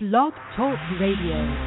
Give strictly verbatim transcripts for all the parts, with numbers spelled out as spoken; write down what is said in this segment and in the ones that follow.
Blog Talk Radio.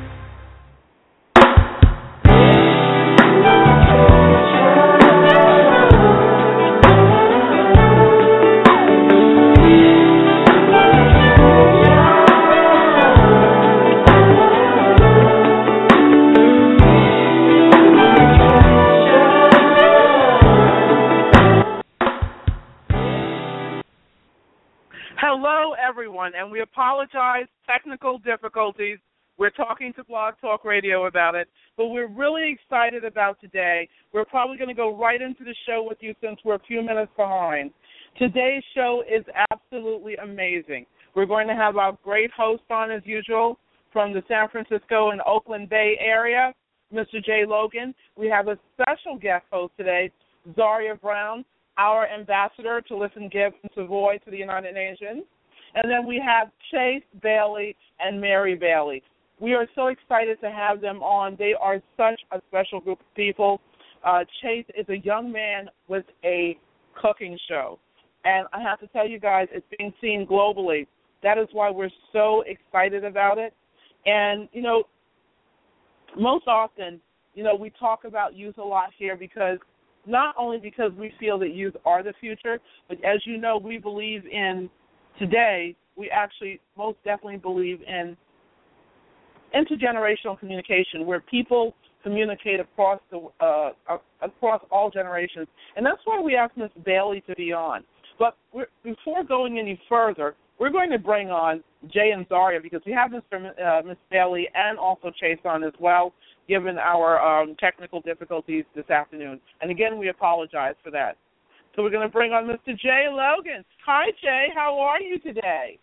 Hello, everyone, and we apologize, technical difficulties. We're talking to Blog Talk Radio about it, but we're really excited about today. We're probably going to go right into the show with you since we're a few minutes behind. Today's show is absolutely amazing. We're going to have our great host on, as usual, from the San Francisco and Oakland Bay area, Mister Jay Logan. We have a special guest host today, Zaria Brown, our ambassador to Listen, Give, and Savoy to the United Nations. And then we have Chase Bailey and Mary Bailey. We are so excited to have them on. They are such a special group of people. Uh, Chase is a young man with a cooking show. And I have to tell you guys, it's being seen globally. That is why we're so excited about it. And, you know, most often, you know, we talk about youth a lot here because not only because we feel that youth are the future, but as you know, we believe in today, we actually most definitely believe in intergenerational communication, where people communicate across the uh, across all generations. And that's why we asked Miss Bailey to be on. But we're, before going any further, we're going to bring on Jay and Zaria because we have Mister Uh, Miss Bailey and also Chase on as well, given our um, technical difficulties this afternoon. And again, we apologize for that. So we're going to bring on Mister Jay Logan. Hi, Jay. How are you today?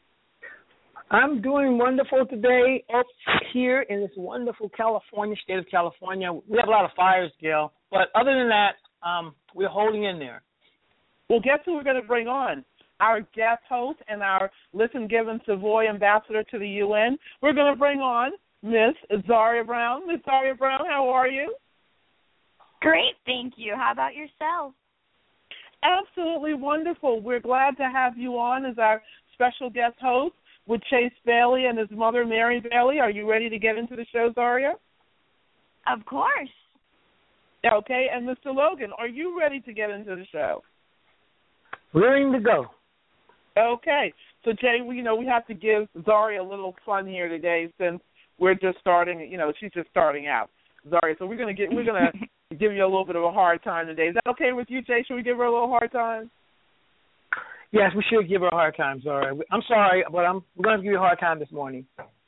I'm doing wonderful today up here in this wonderful California, state of California. We have a lot of fires, Gail. But other than that, um, we're holding in there. Well, guess who we're going to bring on? Our guest host and our Listen, Give, and Savoy ambassador to the U N. We're going to bring on Miss Zaria Brown. Miss Zaria Brown, how are you? Great, thank you. How about yourself? Absolutely wonderful. We're glad to have you on as our special guest host with Chase Bailey and his mother, Mary Bailey. Are you ready to get into the show, Zaria? Of course. Okay, and Mister Logan, are you ready to get into the show? Willing to go. Okay. So, Jay, we, you know, we have to give Zaria a little fun here today since we're just starting, you know, she's just starting out, Zaria. So we're going to get, we're going to give you a little bit of a hard time today. Is that okay with you, Jay? Should we give her a little hard time? Yes, we should give her a hard time, Zaria. I'm sorry, but I'm we're going to give you a hard time this morning.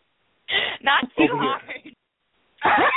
Not too hard.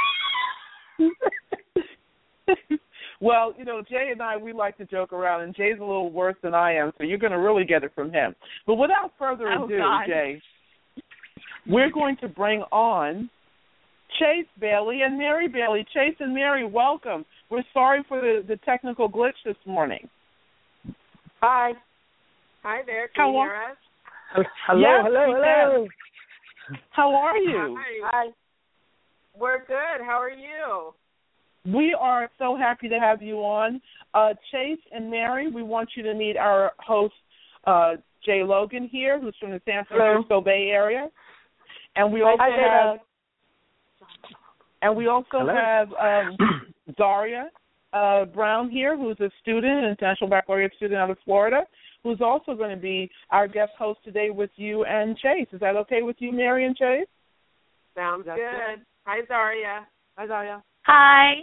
Well, you know, Jay and I, we like to joke around, and Jay's a little worse than I am, so you're going to really get it from him. But without further oh, ado, God. Jay, we're going to bring on Chase Bailey and Mary Bailey. Chase and Mary, welcome. We're sorry for the, the technical glitch this morning. Hi. Hi there. Can How you are- hear us? Hello, Yes, hello, we hello. How are you? Hi. Hi. We're good. How are you? We are so happy to have you on. Uh, Chase and Mary, we want you to meet our host, uh, Jay Logan here, who's from the San Francisco Hello. Bay Area. And we also Hi, have and we also Hello. have um, Zaria uh, Brown here, who's a student, an international baccalaureate student out of Florida, who's also going to be our guest host today with you and Chase. Is that okay with you, Mary and Chase? Sounds That's good. it. Hi, Zaria. Hi, Zaria. Hi.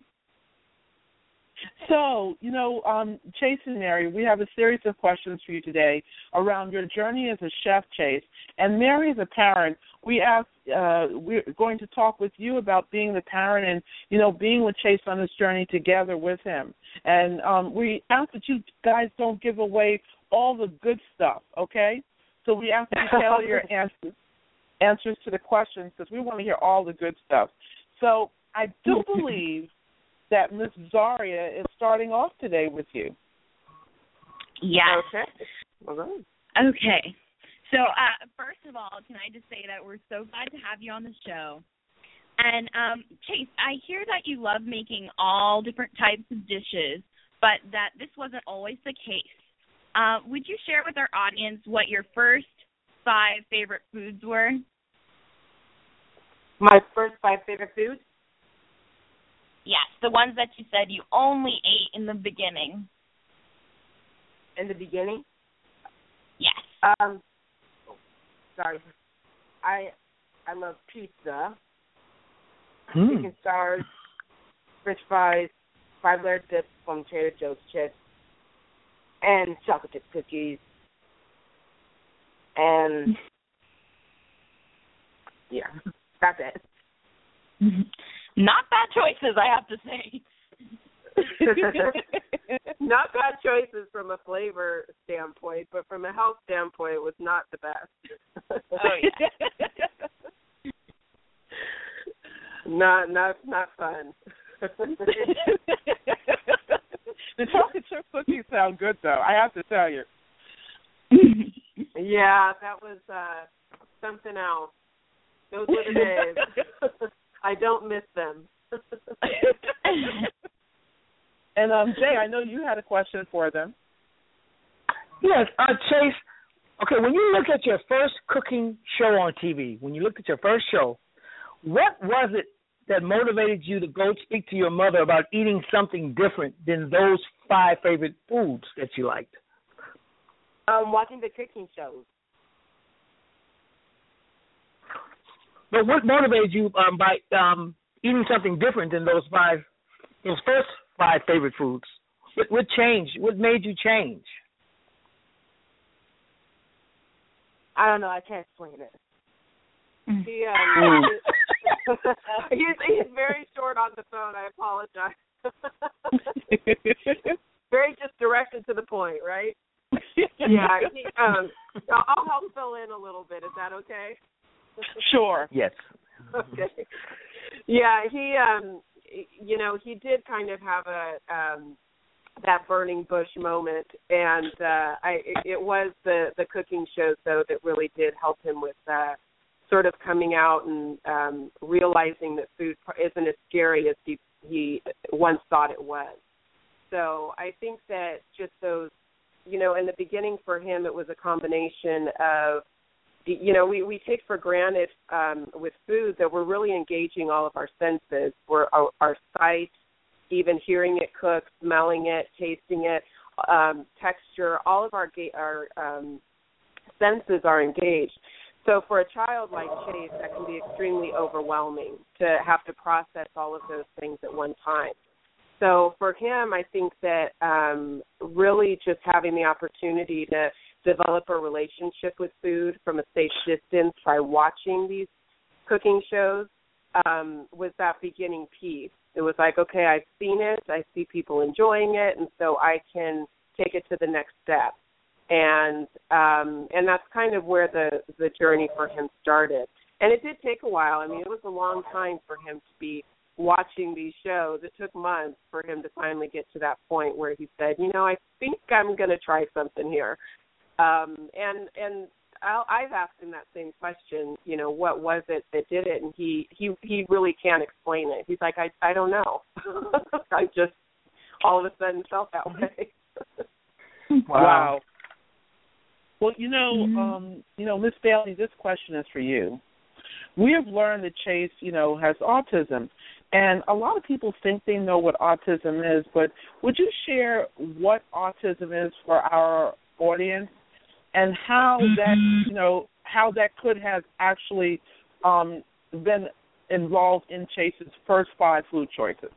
So, you know, um, Chase and Mary, we have a series of questions for you today around your journey as a chef, Chase. And Mary, as a parent, we asked, uh, we're going to talk with you about being the parent and, you know, being with Chase on this journey together with him. And um, we ask that you guys don't give away all the good stuff, okay? So we ask that you tell your answers, answers to the questions because we want to hear all the good stuff. So I do believe that Miss Zaria is starting off today with you. Yes. Okay. All right. Okay. So, uh, first of all, can I just say that we're so glad to have you on the show. And, um, Chase, I hear that you love making all different types of dishes, but that this wasn't always the case. Uh, would you share with our audience what your first five favorite foods were? My first five favorite foods? Yes, the ones that you said you only ate in the beginning. In the beginning? Yes. Um, sorry. I I love pizza, Hmm. chicken stars, French fries, five-layer dips from Trader Joe's chips, and chocolate chip cookies. And, yeah, that's it. Not bad choices, I have to say. Not bad choices from a flavor standpoint, but from a health standpoint, it was not the best. Oh, yeah. not, not, not fun. The chocolate chip cookies sound good, though. I have to tell you. Yeah, that was uh, something else. Those were the days. I don't miss them. And um, Jay, I know you had a question for them. Yes, uh, Chase. Okay, when you look at your first cooking show on T V, when you looked at your first show, what was it that motivated you to go speak to your mother about eating something different than those five favorite foods that you liked? Um, watching the cooking shows. But what motivated you um, by um, eating something different than those five, those first five favorite foods? What, what changed? What made you change? I don't know. I can't explain it. He, um, he's, he's very short on the phone. I apologize. Very just directed to the point, right? Yeah. He, um, I'll help fill in a little bit. Is that okay? Sure. Yes. Okay. Yeah, he, um, you know, he did kind of have a um, that burning bush moment, and uh, I, it, it was the the cooking shows though that really did help him with uh, sort of coming out and um, realizing that food isn't as scary as he he once thought it was. So I think that just those, you know, in the beginning for him, it was a combination of, you know, we, we take for granted um, with food that we're really engaging all of our senses. We're our, our sight, even hearing it cook, smelling it, tasting it, um, texture, all of our our um, senses are engaged. So for a child like Chase, that can be extremely overwhelming to have to process all of those things at one time. So for him, I think that um, really just having the opportunity to develop a relationship with food from a safe distance by watching these cooking shows um, was that beginning piece. It was like, okay, I've seen it, I see people enjoying it, and so I can take it to the next step. And um, and that's kind of where the, the journey for him started. And it did take a while. I mean, it was a long time for him to be watching these shows. It took months for him to finally get to that point where he said, you know, I think I'm going to try something here. Um, and and I'll, I've asked him that same question, you know, what was it that did it? And he, he, he really can't explain it. He's like, I, I don't know. I just all of a sudden felt that way. Wow. wow. Well, you know, Mm-hmm. um, you know, Miz Bailey, this question is for you. We have learned that Chase, you know, has autism, and a lot of people think they know what autism is, but would you share what autism is for our audience and how that, you know, how that could have actually um, been involved in Chase's first five food choices?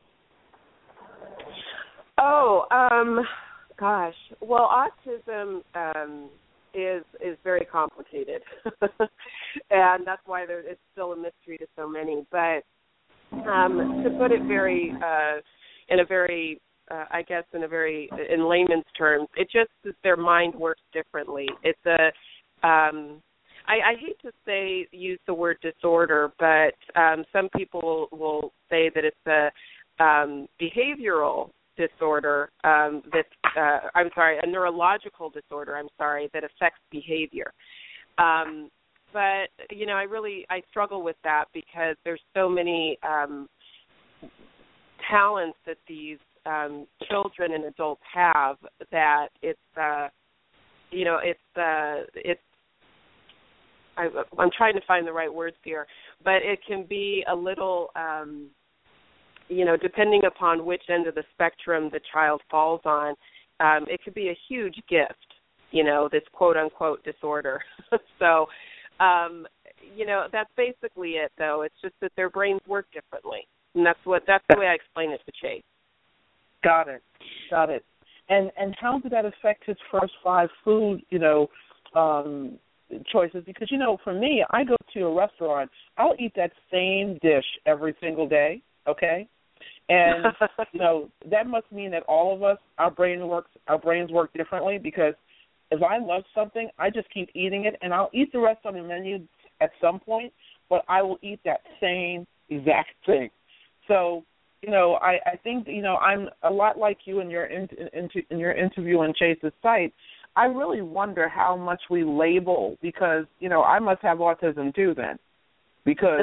Oh, um, gosh. Well, autism um, is is very complicated, and that's why there, it's still a mystery to so many. But um, to put it very, uh, in a very, uh, I guess, in a very, in layman's terms, it just that their mind works differently. It's a, um, I, I hate to say use the word disorder, but um, some people will, will say that it's a um, behavioral disorder um, that, uh, I'm sorry, a neurological disorder, I'm sorry, that affects behavior. Um, but, you know, I really, I struggle with that because there's so many um, talents that these um, children and adults have that it's, uh, you know, it's, uh, it's, I, I'm trying to find the right words here, but it can be a little, um, you know, depending upon which end of the spectrum the child falls on, um, it could be a huge gift, you know, this quote-unquote disorder. so, um, you know, that's basically it, though. It's just that their brains work differently, and that's what that's the way I explain it to Chase. Got it. Got it. And and how did that affect his first five food, you know, um, choices? Because, you know, for me, I go to a restaurant, I'll eat that same dish every single day, okay? And, you know, that must mean that all of us, our brain works, our brains work differently, because if I love something, I just keep eating it, and I'll eat the rest on the menu at some point, but I will eat that same exact thing. So, you know, I, I think, you know, I'm a lot like you in your in, in, in your interview on Chase's site. I really wonder how much we label, because, you know, I must have autism too then, because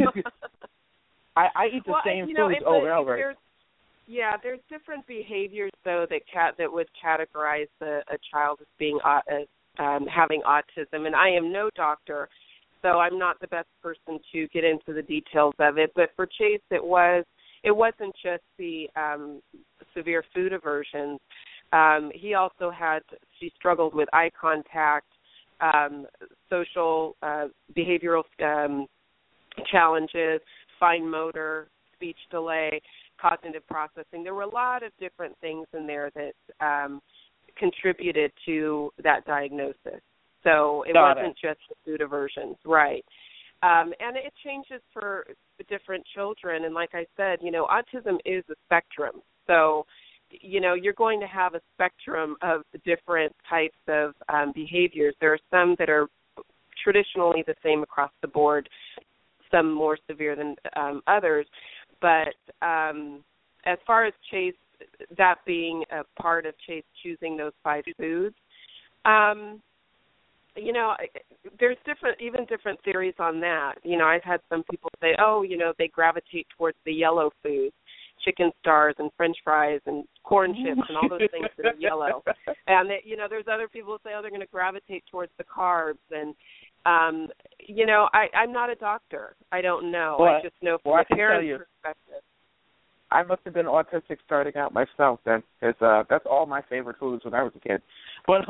I, I eat the well, same you know, foods it, over and over. There's, yeah, there's different behaviors though that cat that would categorize a, a child as being uh, um, having autism, and I am no doctor, so I'm not the best person to get into the details of it. But for Chase, it was it wasn't just the um, severe food aversions. Um, he also had she struggled with eye contact, um, social uh, behavioral um, challenges, fine motor, speech delay, cognitive processing. There were a lot of different things in there that um, contributed to that diagnosis. So it Got wasn't it. just the food aversions, right? Um, and it changes for different children. And like I said, you know, autism is a spectrum. So, you know, you're going to have a spectrum of different types of um, behaviors. There are some that are traditionally the same across the board, some more severe than um, others. But um, as far as Chase, that being a part of Chase choosing those five foods, um, you know, there's different, even different theories on that. You know, I've had some people say, oh, you know, they gravitate towards the yellow foods, chicken stars and French fries and corn chips and all those things that are yellow. And, they, you know, there's other people who say, oh, they're going to gravitate towards the carbs. And, um, you know, I, I'm not a doctor. I don't know. Well, I just know from well, a parent's perspective. I must have been autistic starting out myself then, because uh, that's all my favorite foods when I was a kid. But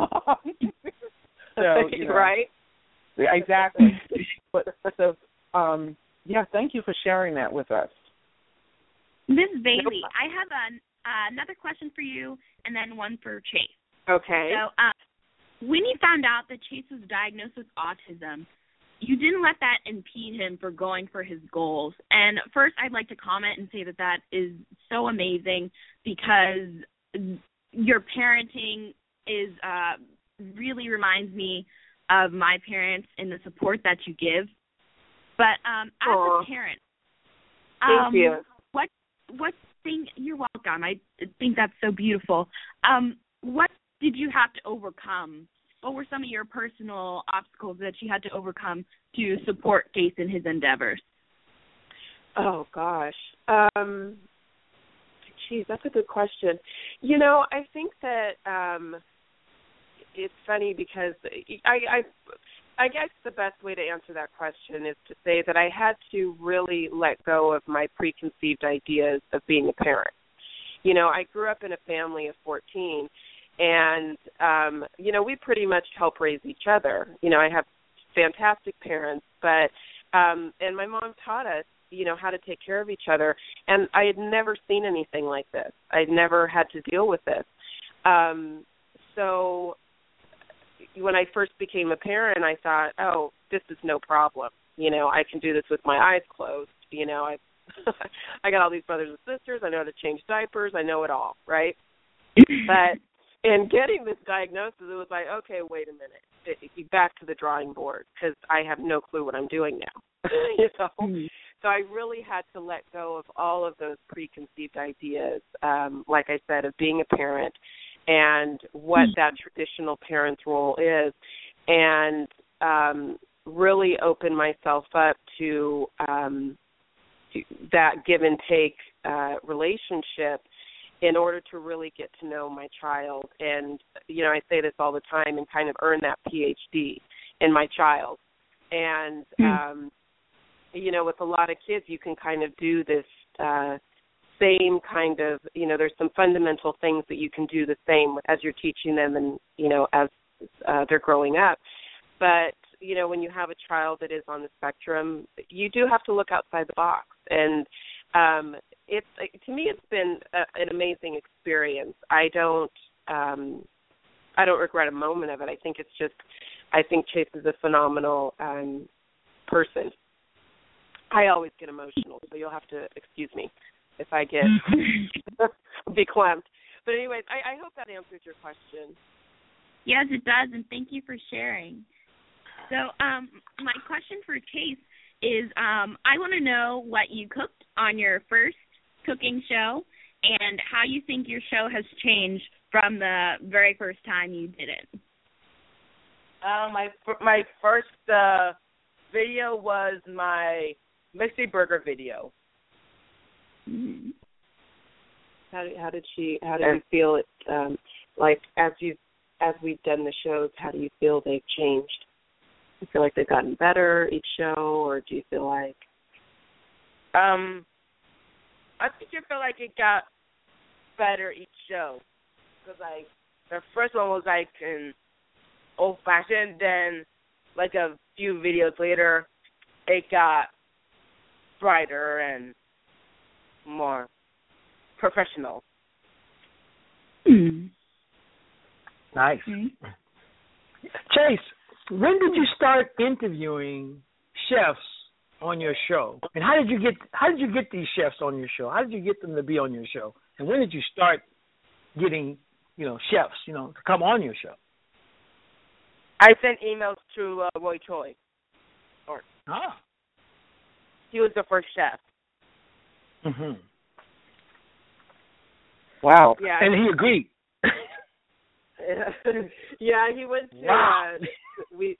so, you know, right? Exactly. But so, um, yeah, thank you for sharing that with us. Miz Bailey, I have an, uh, another question for you, and then one for Chase. Okay. So, uh, when you found out that Chase was diagnosed with autism, you didn't let that impede him for going for his goals. And first, I'd like to comment and say that that is so amazing, because your parenting is uh, really reminds me of my parents and the support that you give. But um, as Aww. a parent, thank um, you. What what thing? You're welcome. I think that's so beautiful. Um, what did you have to overcome? What were some of your personal obstacles that you had to overcome to support Chase in his endeavors? Oh, gosh. Um, geez, that's a good question. You know, I think that um, it's funny because I, I, I guess the best way to answer that question is to say that I had to really let go of my preconceived ideas of being a parent. You know, I grew up in a family of fourteen, and, um, you know, we pretty much help raise each other. You know, I have fantastic parents, but, um, and my mom taught us, you know, how to take care of each other. And I had never seen anything like this. I'd never had to deal with this. Um, so when I first became a parent, I thought, oh, this is no problem. You know, I can do this with my eyes closed. You know, I I got all these brothers and sisters. I know how to change diapers. I know it all, right? But in getting this diagnosis, it was like, okay, wait a minute. It, it, back to the drawing board, because I have no clue what I'm doing now. you know? Mm-hmm. So I really had to let go of all of those preconceived ideas, um, like I said, of being a parent and what mm-hmm. that traditional parent's role is, and um, really open myself up to, um, to that give and take uh, relationship in order to really get to know my child. And, you know, I say this all the time, and kind of earn that P H D in my child. And, um, you know, with a lot of kids, you can kind of do this uh, same kind of, you know, there's some fundamental things that you can do the same as you're teaching them and, you know, as uh, they're growing up. But, you know, when you have a child that is on the spectrum, you do have to look outside the box. And um, it's, to me, it's been a, an amazing experience. I don't, um, I don't regret a moment of it. I think it's just, I think Chase is a phenomenal um, person. I always get emotional, so you'll have to excuse me if I get be clamped. But anyways, I, I hope that answers your question. Yes, it does, and thank you for sharing. So um, my question for Chase is um, I want to know what you cooked on your first cooking show and how you think your show has changed from the very first time you did it. Uh, my my first uh, video was my Mystery Burger video. Mm-hmm. How did how did she how did you feel it um, like as you as we've done the shows? How do you feel they've changed? Do you feel like they've gotten better each show, or do you feel like? Um, I think I feel like it got better each show because like the first one was like an old fashioned, then like a few videos later, it got brighter and more professional. Mm. Nice. Mm-hmm. Chase, when did you start interviewing chefs on your show? And how did you get how did you get these chefs on your show? How did you get them to be on your show? And when did you start getting, you know, chefs, you know, to come on your show? I sent emails to uh, Roy Choi. Or ah. He was the first chef. Mhm. Wow. Yeah. And he agreed. Yeah, he went to. Wow. Uh, we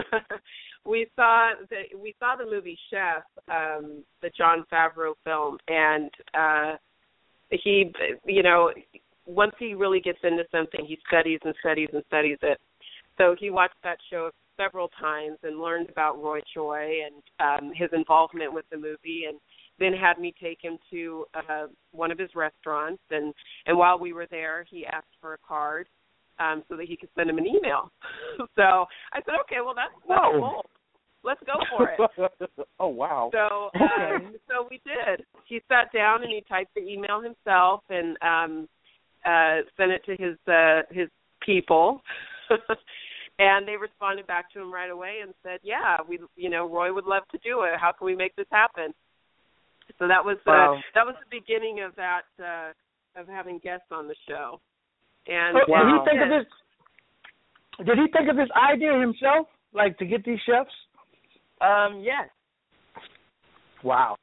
we saw the we saw the movie Chef, um, the Jon Favreau film, and uh, he, you know, once he really gets into something, he studies and studies and studies it. So he watched that show several times and learned about Roy Choi and um, his involvement with the movie, and then had me take him to uh, one of his restaurants. And, and while we were there, he asked for a card um, so that he could send him an email. So I said, okay, well, that's, that's cool. Let's go for it. Oh, wow. So uh, so we did. He sat down and he typed the email himself and um, uh, sent it to his uh, his people. And they responded back to him right away and said, yeah, we, you know, Roy would love to do it. How can we make this happen? So that was wow. uh, that was the beginning of that uh, of having guests on the show. And oh, wow. did he think of this? Did he think of this idea himself, like to get these chefs? Um, yes. Wow.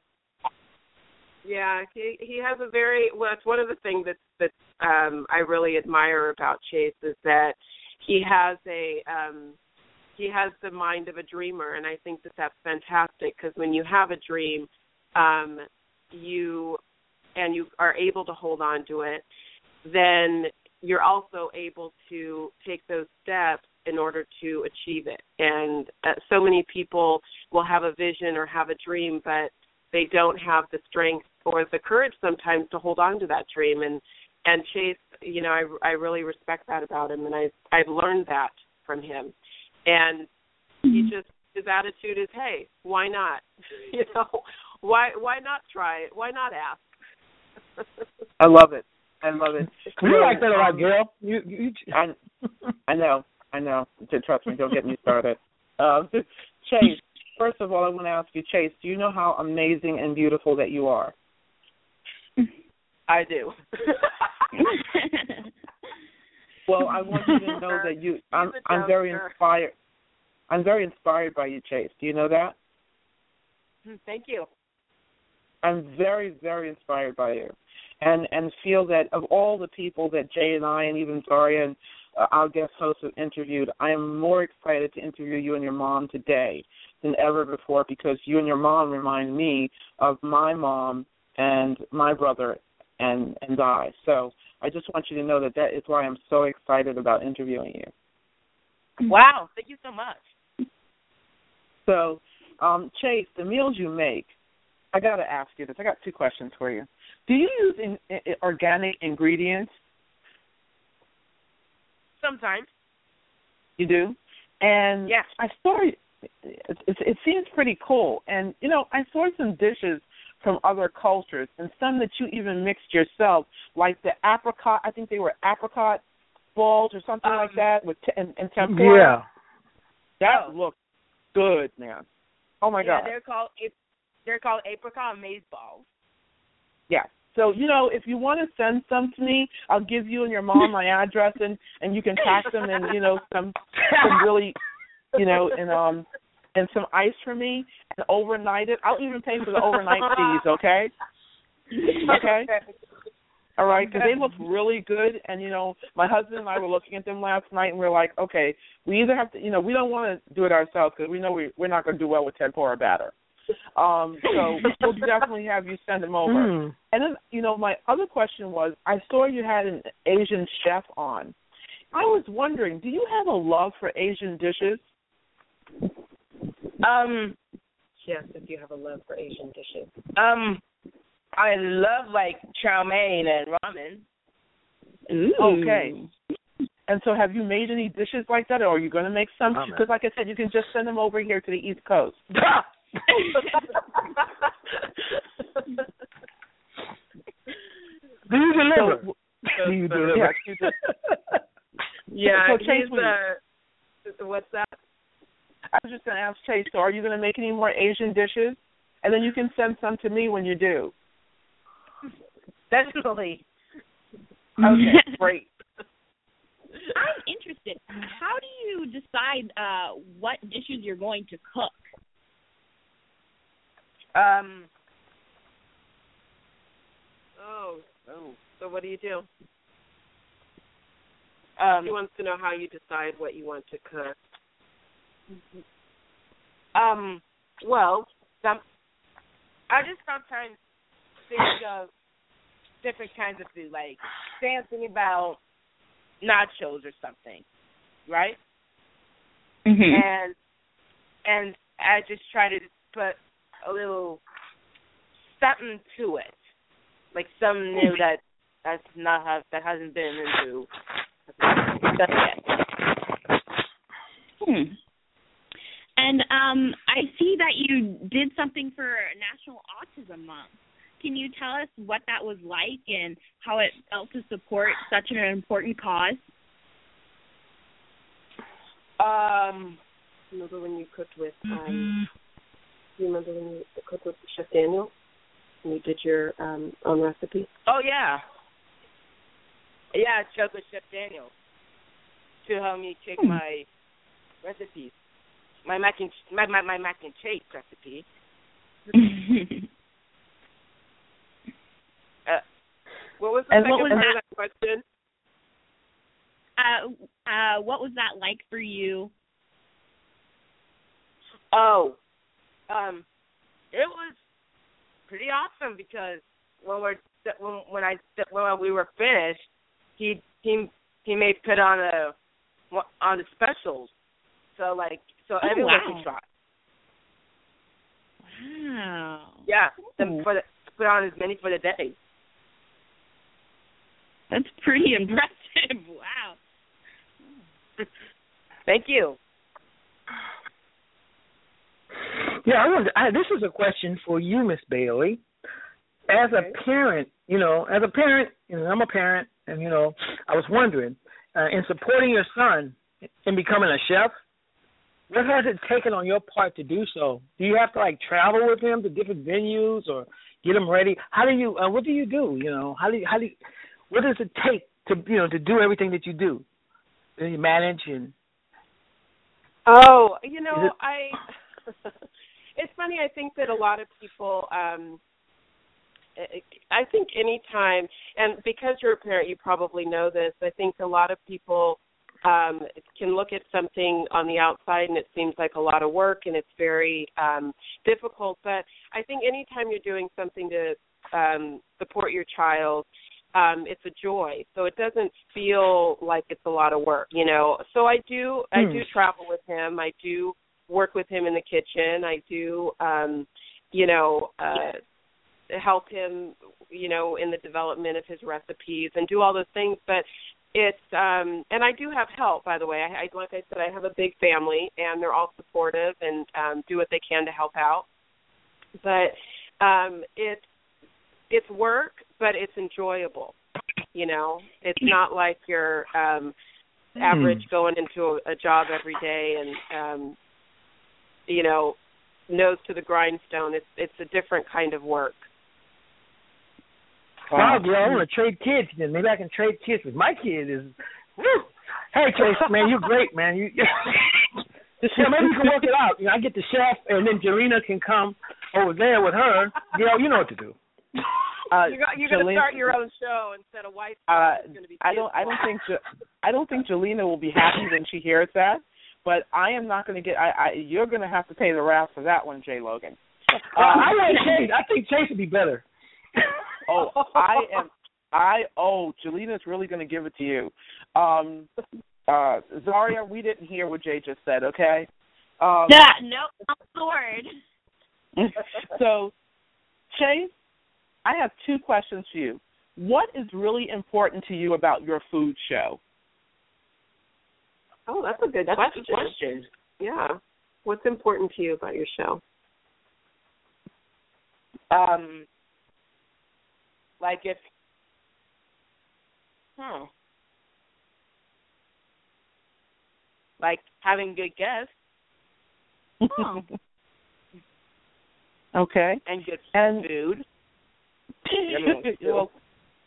Yeah, he he has a very well. It's one of the things that that um, I really admire about Chase is that he has a um, he has the mind of a dreamer, and I think that that's fantastic because when you have a dream, um, you and you are able to hold on to it, then you're also able to take those steps in order to achieve it. And uh, so many people will have a vision or have a dream, but they don't have the strength or the courage sometimes to hold on to that dream. And and Chase, you know, I, I really respect that about him, and I I've learned that from him. And he just his attitude is, hey, why not? You know, why why not try it? Why not ask? I love it. I love it. You like that a lot, girl. You, you, I, I know. I know. Trust me. Don't get me started. Um, Chase, first of all, I want to ask you, Chase, do you know how amazing and beautiful that you are? I do. Well, I want you to know that you. I'm. I'm very inspired. I'm very inspired by you, Chase. Do you know that? Thank you. I'm very, very inspired by you, and and feel that of all the people that Jay and I and even Zaria and uh, our guest hosts have interviewed, I am more excited to interview you and your mom today than ever before because you and your mom remind me of my mom and my brother and and I. So I just want you to know that that is why I'm so excited about interviewing you. Wow, thank you so much. So, um, Chase, the meals you make, I got to ask you this. I got two questions for you. Do you use in, in, organic ingredients? Sometimes. You do? And yeah. I saw it, it, it seems pretty cool. And, you know, I saw some dishes from other cultures and some that you even mixed yourself, like the apricot, I think they were apricot balls or something um, like that with t- and, and tempura. Yeah. That looked good, man. Oh, my yeah, God. they're called, they're called apricot maize balls. Yeah. So, you know, if you want to send some to me, I'll give you and your mom my address, and, and you can pack them in, you know, some some really, you know, and um and some ice for me and overnight it. I'll even pay for the overnight fees, okay? Okay? All right, because they look really good, and, you know, my husband and I were looking at them last night, and we are like, okay, we either have to, you know, we don't want to do it ourselves because we know we, we're not going to do well with tempura batter. Um, so we'll definitely have you send them over. Mm. And then, you know, my other question was, I saw you had an Asian chef on. I was wondering, do you have a love for Asian dishes? Um, Yes, if you have a love for Asian dishes. um, I love like chow mein and ramen. Ooh. Okay. And so have you made any dishes like that, or are you going to make some? Because like I said, you can just send them over here to the East Coast. Do you deliver? So, Do you deliver? Yes, you do. Yeah, so, so Chase, he's, uh, what's that? I was just going to ask Chase, so are you going to make any more Asian dishes? And then you can send some to me when you do. Definitely. Okay, great. I'm interested. How do you decide uh, what dishes you're going to cook? Um. Oh, oh. So what do you do? Um, he wants to know how you decide what you want to cook. Um. Well, some. I just sometimes think of different kinds of food, like thinking about nachos or something, right? Mm-hmm. And and I just try to put a little something to it, like something new that that's not have, that hasn't been into done yet. Hmm. And um, I see that you did something for National Autism Month. Can you tell us what that was like and how it felt to support such an important cause? Um, remember when you cooked with, um, do you remember when you cooked with Chef Daniel? And you did your um, own recipe? Oh, yeah. Yeah, I spoke with Chef Daniel to help me check my recipes. My mac and my my, my mac and cheese recipe. uh, what was the and second what was part that? of that question? Uh, uh, what was that like for you? Oh, um, it was pretty awesome because when we're when when I when we were finished, he he he made put on a on the specials, so like so oh, everyone wow. can try. Wow. Yeah, the, for the, put on as many for the day. That's pretty impressive. Wow. Thank you. Yeah, I wonder, I, this is a question for you, Miss Bailey. As Okay. a parent, you know, as a parent, you know, I'm a parent, and, you know, I was wondering, uh, in supporting your son in becoming a chef, what has it taken on your part to do so? Do you have to, like, travel with him to different venues or get him ready? How do you, uh, what do you do, you know? How do you, how do you, what does it take to, you know, to do everything that you do? Do you manage and... Oh, you know, it, I... It's funny, I think that a lot of people, um, I think any time, and because you're a parent, you probably know this, I think a lot of people um, can look at something on the outside and it seems like a lot of work and it's very um, difficult, but I think any time you're doing something to um, support your child, um, it's a joy. So it doesn't feel like it's a lot of work, you know. So I do, I do travel with him. I do work with him in the kitchen. I do, um, you know, uh, help him, you know, in the development of his recipes and do all those things. But it's, um, and I do have help, by the way. I, I, like I said, I have a big family, and they're all supportive and um, do what they can to help out. But um, it's it's work, but it's enjoyable. You know, it's not like you're um, average mm. going into a, a job every day and, um, you know, nose to the grindstone. It's it's a different kind of work. Wow, girl, I want to trade kids. Then maybe I can trade kids with my kid. Is woo. Hey, Chase, man, you're great, man. You, yeah, maybe we can work it out. You know, I get the chef, and then Jelena can come over there with her. You know, you know what to do. Uh, you're you're going to start your own show instead of White. Uh, I don't. I don't think. I don't think Jelena will be happy when she hears that. But I am not going to get. I, I. You're going to have to pay the wrath for that one, Jay Logan. Uh, I like Chase. I think Chase would be better. Oh, I am. I. Oh, Jelena's really going to give it to you. Um, uh, Zaria, we didn't hear what Jay just said. Okay. Um, yeah. Nope. Not the word. So, Chase, I have two questions for you. What is really important to you about your food show? Oh, that's a good that's question. A good question. Yeah. What's important to you about your show? Um, like if, hmm, like having good guests. Oh. Okay. And good and, food. well,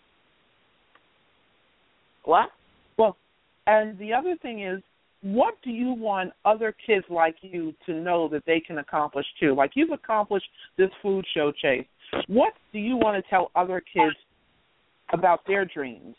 what? Well, and the other thing is, what do you want other kids like you to know that they can accomplish too? Like you've accomplished this food show, Chase. What do you want to tell other kids about their dreams?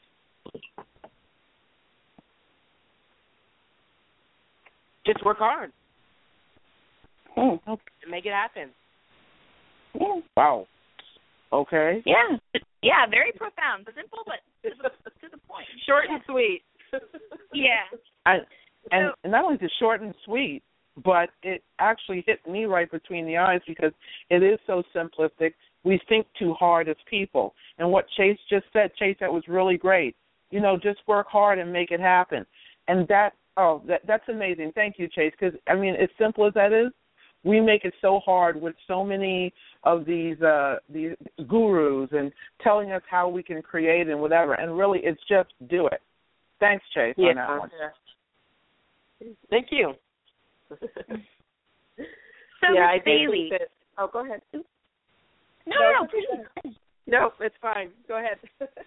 Just work hard. Oh, okay. And make it happen. Oh, wow. Okay. Yeah. Yeah, very profound. Simple, but to the, to the point. Short and sweet. Yeah. I, and, and not only is it short and sweet, but it actually hit me right between the eyes because it is so simplistic. We think too hard as people. And what Chase just said, Chase, that was really great. You know, just work hard and make it happen. And that, oh, that that's amazing. Thank you, Chase, because, I mean, as simple as that is, we make it so hard with so many of these uh, these gurus and telling us how we can create and whatever. And really, it's just do it. Thanks, Chase, yeah. on that one. Thank you. So, yeah, I Bailey. think that, oh, go ahead. No, no, no, please. No, it's fine. Go ahead.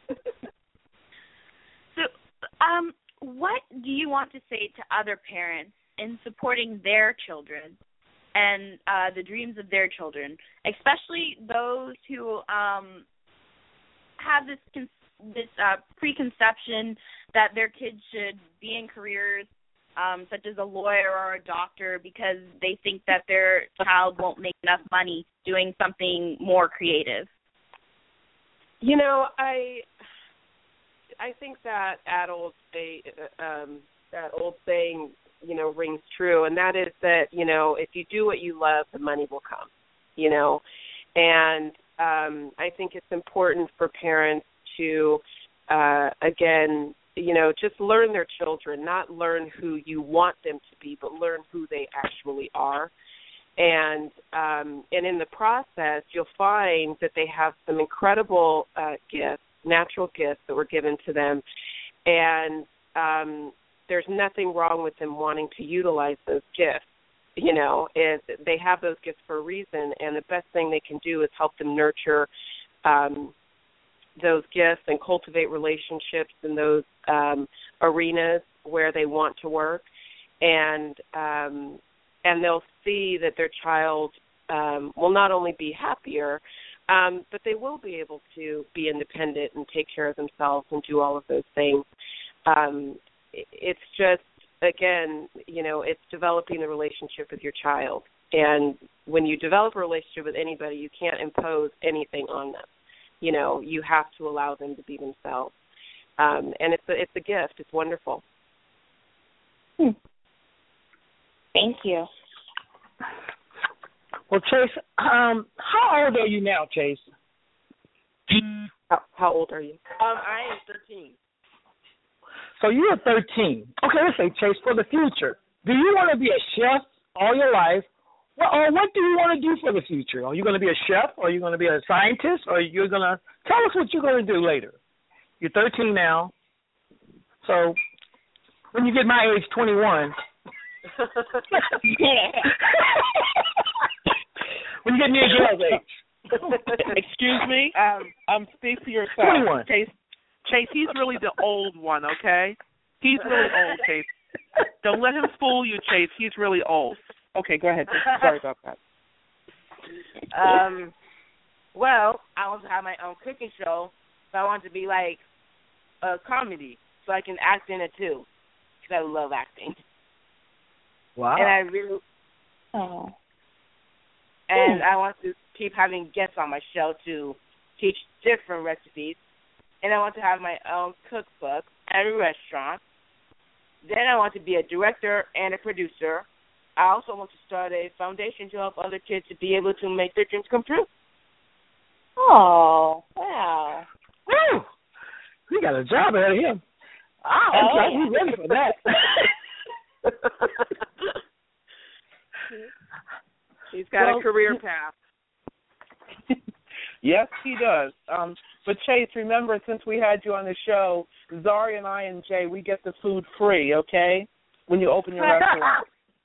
So, um, what do you want to say to other parents in supporting their children and uh, the dreams of their children, especially those who um, have this con- this uh, preconception that their kids should be in careers um, such as a lawyer or a doctor because they think that their child won't make enough money doing something more creative? You know, I I think that old say, um, that old saying, you know, rings true, and that is that, you know, if you do what you love, the money will come, you know. And um, I think it's important for parents to, uh, again, you know, just learn their children, not learn who you want them to be, but learn who they actually are. And um, and in the process, you'll find that they have some incredible uh, gifts, natural gifts that were given to them, and um, there's nothing wrong with them wanting to utilize those gifts. You know, it, they have those gifts for a reason, and the best thing they can do is help them nurture um, those gifts and cultivate relationships in those um, arenas where they want to work, and um, and they'll see that their child um, will not only be happier, um, but they will be able to be independent and take care of themselves and do all of those things. Um, it's just, again, you know, it's developing the relationship with your child. And when you develop a relationship with anybody, you can't impose anything on them. You know, you have to allow them to be themselves. Um, and it's a, it's a gift. It's wonderful. Hmm. Thank you. Well, Chase, um, how old are you now, Chase? How, how old are you? Um, I am thirteen. So you're thirteen. Okay, let's say, Chase, for the future, do you want to be a chef all your life? Well, or what do you want to do for the future? Are you going to be a chef? Or are you going to be a scientist? Or you're going to tell us what you're going to do later? You're thirteen now. So when you get my age, twenty-one. When you get near girl's age. Excuse me? Um, Um, speak for yourself. twenty-one. Chase, Chase, he's really the old one, okay? He's really old, Chase. Don't let him fool you, Chase. He's really old. Okay, go ahead. Sorry about that. Um, well, I want to have my own cooking show, but I want it to be like a comedy, so I can act in it too, because I love acting. Wow. And I really, Oh. and I want to keep having guests on my show to teach different recipes. And I want to have my own cookbook at a restaurant. Then I want to be a director and a producer. I also want to start a foundation to help other kids to be able to make their dreams come true. Oh, wow. Woo! We got a job out of him. Oh, okay. yeah. He's ready for that. He's got Well, a career path. Yes, he does. Um, but Chase, remember, since we had you on the show, Zaria and I and Jay, we get the food free, okay? When you open your restaurant.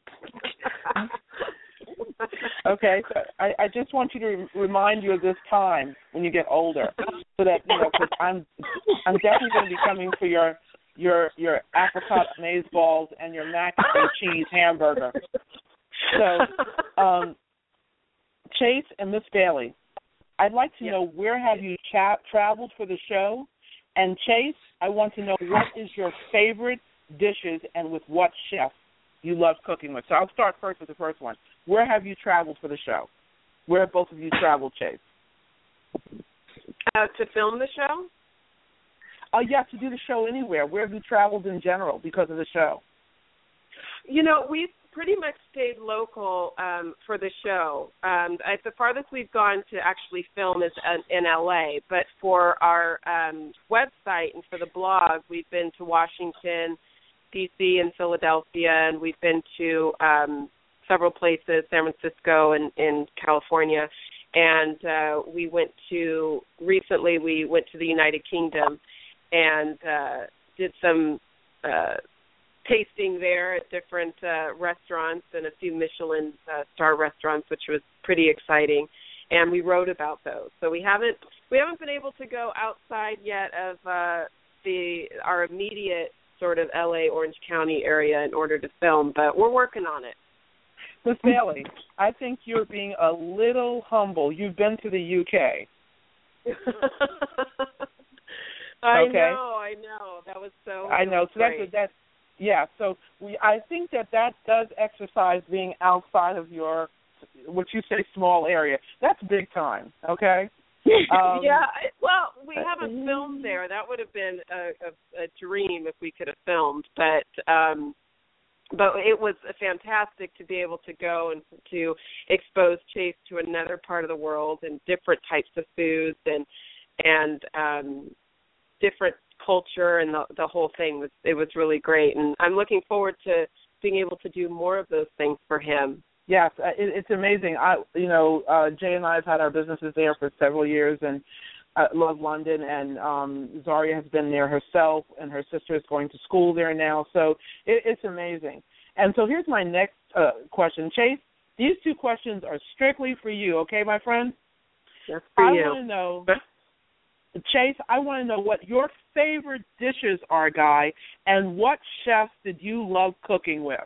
Okay, so I, I just want you to re- remind you of this time when you get older, so that you know, because I'm I'm definitely going to be coming for your your your apricot amaze balls and your mac and cheese hamburger. So, um, Chase and Miss Bailey, I'd like to Yep. know, where have you cha- traveled for the show? And Chase, I want to know, what is your favorite dishes and with what chef you love cooking with? So I'll start first with the first one. Where have you traveled for the show? Where have both of you traveled, Chase? Uh, to film the show? Oh, yeah, to do the show anywhere. Where have you traveled in general because of the show? You know, we've pretty much stayed local um, for the show. Um, I, the farthest we've gone to actually film is in, in L A, but for our um, website and for the blog, we've been to Washington, D C and Philadelphia, and we've been to um, several places, San Francisco and in California. And uh, we went to, recently we went to the United Kingdom and uh, did some uh, tasting there at different uh, restaurants and a few Michelin uh, star restaurants, which was pretty exciting. And we wrote about those. So we haven't we haven't been able to go outside yet of uh, the our immediate sort of L A Orange County area in order to film, but we're working on it. Miss Bailey, I think you're being a little humble. You've been to the U K. I Okay. know, I know. That was so. I know. So great. that's that's yeah. So we, I think that that does exercise being outside of your, what you say, small area. That's big time. Okay. Um, yeah. I- Well, we haven't filmed there. That would have been a, a, a dream if we could have filmed, but um, but it was fantastic to be able to go and to expose Chase to another part of the world and different types of foods and and um, different culture, and the the whole thing was it was really great. And I'm looking forward to being able to do more of those things for him. Yes, uh, it, it's amazing. I, you know, uh, Jay and I have had our businesses there for several years, and uh, love London. And um, Zaria has been there herself, and her sister is going to school there now. So it, it's amazing. And so here's my next uh, question, Chase. These two questions are strictly for you, okay, my friend? That's for I you. want to know, Chase. I want to know what your favorite dishes are, Guy, and what chefs did you love cooking with?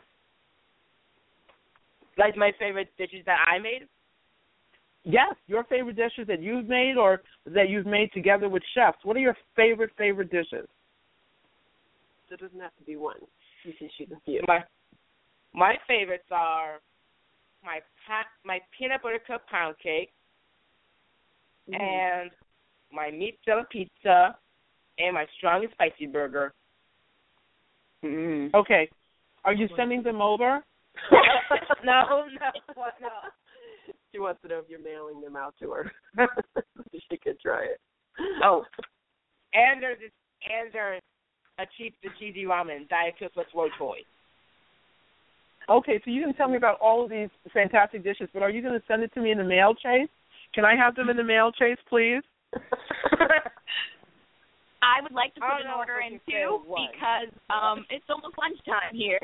Like my favorite dishes that I made? Yes, your favorite dishes that you've made or that you've made together with chefs. What are your favorite, favorite dishes? It doesn't have to be one. You can choose a few. My my favorites are my pa- my peanut butter cup pound cake Mm. and my meat filler pizza and my strong and spicy burger. Mm. Okay. Are you sending them over? no, no, what, no. she wants to know if you're mailing them out to her. She could try it. Oh, and there's this, and there's a cheap, the cheesy ramen, Diet Coke with Roy Choi. Okay, so you can tell me about all of these fantastic dishes, but are you going to send it to me in the mail, Chase? Can I have them in the mail, Chase, please? I would like to put an know order what in you too said was. because um, it's almost lunchtime here.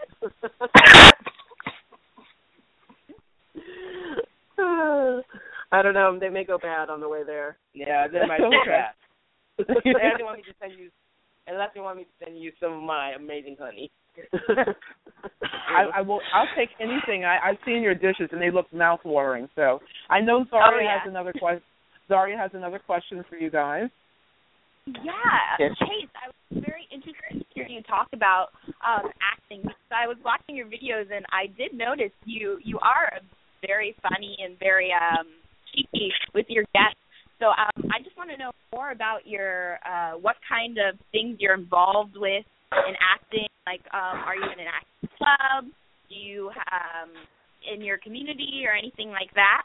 I don't know. They may go bad on the way there. Yeah, they might be bad. Unless they want me to send you, unless they want me to send you some of my amazing honey. I, I will. I'll take anything. I, I've seen your dishes and they look mouth-watering. So I know Zaria oh, yeah. has another question. Zaria has another question for you guys. Yeah, Chase, I was very interested to hear you talk about um, acting. So I was watching your videos and I did notice you you are very funny and very um, cheeky with your guests. So um, I just want to know more about your uh, what kind of things you're involved with in acting. Like, um, are you in an acting club? Do you um, in your community or anything like that?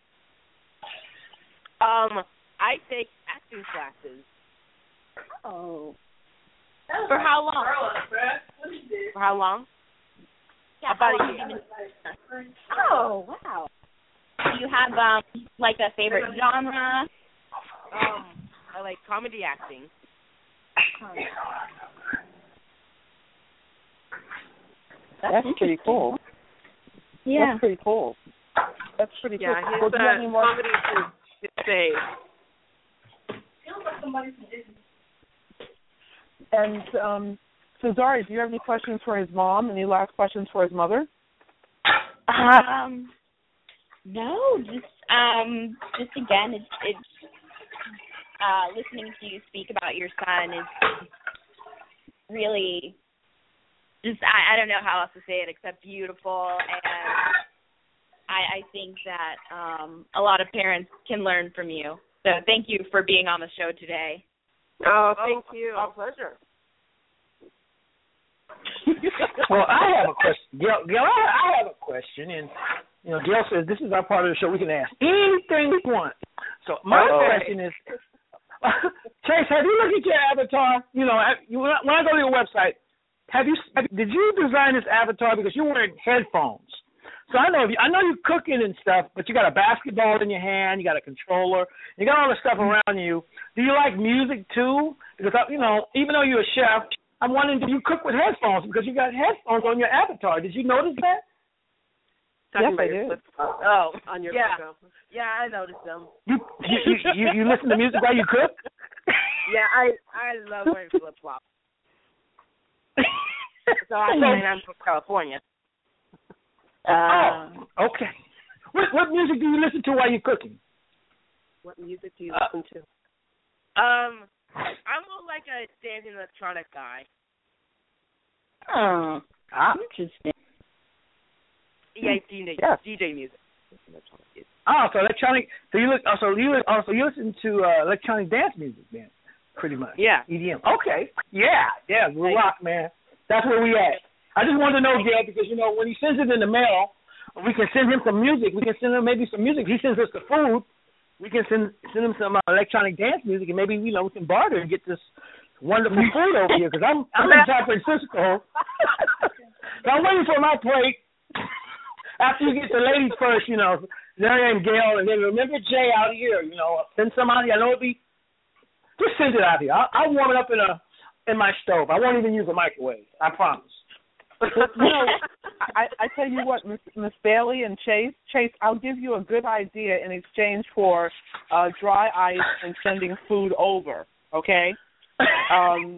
Um, I take acting classes. Oh. For how long? For how long? Yeah, About how a long year. have you been- Oh, wow. Do you have um like a favorite genre? Um, I like comedy acting. That's, That's pretty cool. Yeah. That's pretty cool. That's pretty Yeah, cool. his Well, do you have any uh, more? comedy is his save. And um, so, Zaria, do you have any questions for his mom? Any last questions for his mother? Um, no, just um, just again, it's it's uh, listening to you speak about your son is really just I, I don't know how else to say it except beautiful, and I, I think that um, a lot of parents can learn from you. So thank you for being on the show today. Oh, thank you. Our pleasure. Well, I have a question. Gail, Gail, I I have a question, and you know, Gail says this is our part of the show. We can ask anything we want. So my Okay. question is, Chase, have you looked at your avatar? You know, have- you- when I when I go to your website, have you have, did you design this avatar because you're wearing headphones? So I know if you, I know you're cooking and stuff, but you got a basketball in your hand, you got a controller, you got all the stuff around you. Do you like music too? Because I, you know, even though you're a chef, I'm wondering, do you cook with headphones because you got headphones on your avatar? Did you notice that? Talking Yes, about I your did. flip-flop Oh, on your yeah. logo. Yeah, I noticed them. You you, you you you listen to music while you cook? Yeah, I I love wearing flip flops. So I mean, I'm from California. Oh, okay. What what music do you listen to while you're cooking? What music do you Uh, listen to? Um, I'm more like a dancing electronic guy. Oh, Ah, interesting. Yeah, D J, Yes. D J music. oh, so electronic. So you look. Oh, so you look, oh, so you listen to uh, electronic dance music then, pretty much. Yeah. E D M. Okay. Yeah, yeah, we rock, man. That's where we at. I just wanted to know, Gail, because you know when he sends it in the mail, we can send him some music. We can send him maybe some music. He sends us the food. We can send send him some uh, electronic dance music, and maybe you know we can barter and get this wonderful food over here. Because I'm I'm in San Francisco, so I'm waiting for my plate. After you get the ladies first, you know, Zaria and Gail, and then remember Jay out here. You know, send some out here. I know it'd be. Just send it out here. I'll, I'll warm it up in a in my stove. I won't even use a microwave. I promise. You know, I, I tell you what, Miss Miss Bailey and Chase, Chase, I'll give you a good idea in exchange for uh, dry ice and sending food over. Okay. Um,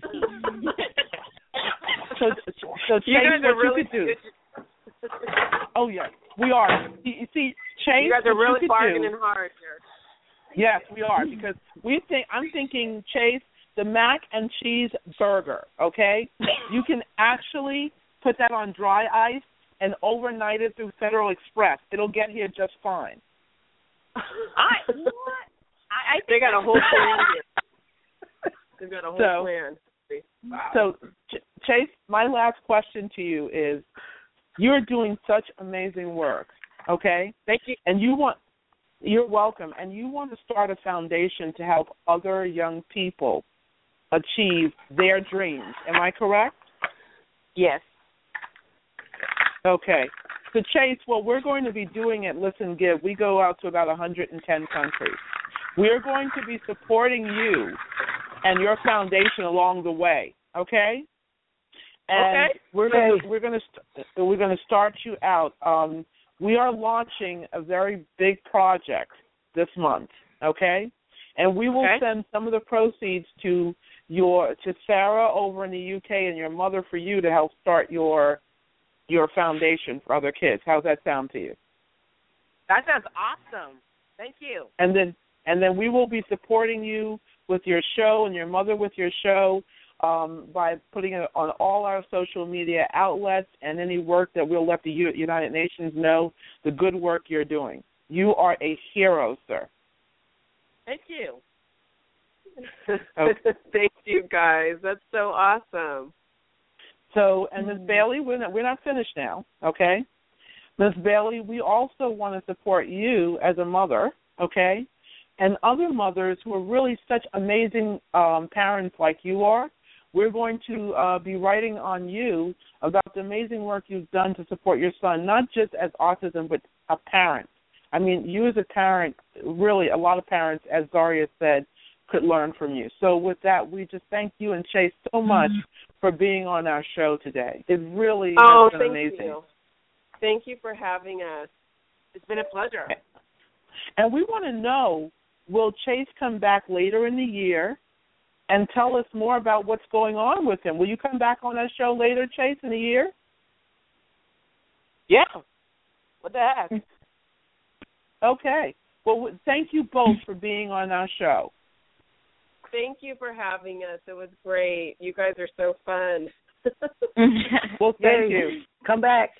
so, so Chase, You guys are what really you could do? good. Oh yes, we are. You, you see, Chase, You guys are what really you could bargaining do, hard here. Yes, we are, because we think I'm thinking, Chase, the mac and cheese burger, okay? You can actually put that on dry ice and overnight it through Federal Express. It'll get here just fine. I what? I, I They think got a that's- whole plan here. They've got a whole So- plan. So, Ch- Chase, my last question to you is, you're doing such amazing work, okay? Thank you. And you want, you're welcome, and you want to start a foundation to help other young people achieve their dreams. Am I correct? Yes. Okay. So, Chase, what we're going to be doing at Listen Give, we go out to about one hundred ten countries. We're going to be supporting you and your foundation along the way, okay? And okay. we're going to, we're going to st- we're going to start you out. Um, we are launching a very big project this month, okay? And we will okay. send some of the proceeds to your to Sarah over in the U K and your mother for you to help start your your foundation for other kids. How's that sound to you? That sounds awesome. Thank you. And then and then we will be supporting you with your show and your mother with your show um, by putting it on all our social media outlets and any work that we'll let the U- United Nations know the good work you're doing. You are a hero, sir. Thank you. Okay. Thank you, guys. That's so awesome. So, and Miz Bailey, we're not, we're not finished now, okay? Miz Bailey, we also want to support you as a mother, okay, and other mothers who are really such amazing um, parents like you are. We're going to uh, be writing on you about the amazing work you've done to support your son, not just as autism, but a parent. I mean, you as a parent, really, a lot of parents, as Zaria said, could learn from you. So with that, we just thank you and Chase so much mm-hmm. for being on our show today. It really oh, has been thank amazing. You. Thank you for having us. It's been a pleasure. And we want to know, will Chase come back later in the year and tell us more about what's going on with him? Will you come back on that show later, Chase, in the year? Yeah. What the heck? Okay. Well, thank you both for being on our show. Thank you for having us. It was great. You guys are so fun. Well, thank Yay. you. Come back.